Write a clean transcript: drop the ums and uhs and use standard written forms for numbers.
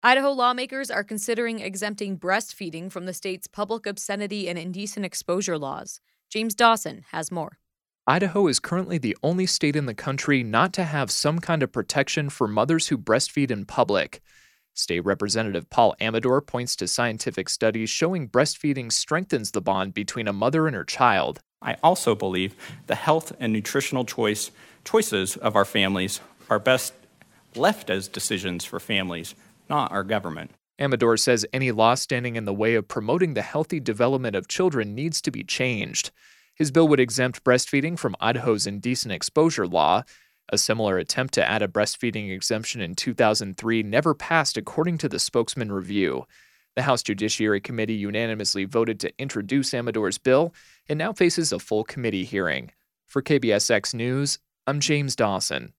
Idaho lawmakers are considering exempting breastfeeding from the state's public obscenity and indecent exposure laws. James Dawson has more. Idaho is currently the only state in the country not to have some kind of protection for mothers who breastfeed in public. State Representative Paul Amador points to scientific studies showing breastfeeding strengthens the bond between a mother and her child. I also believe the health and nutritional choices of our families are best left as decisions for families, not our government. Amador says any law standing in the way of promoting the healthy development of children needs to be changed. His bill would exempt breastfeeding from Idaho's indecent exposure law. A similar attempt to add a breastfeeding exemption in 2003 never passed, according to the Spokesman Review. The House Judiciary Committee unanimously voted to introduce Amador's bill and now faces a full committee hearing. For KBSX News, I'm James Dawson.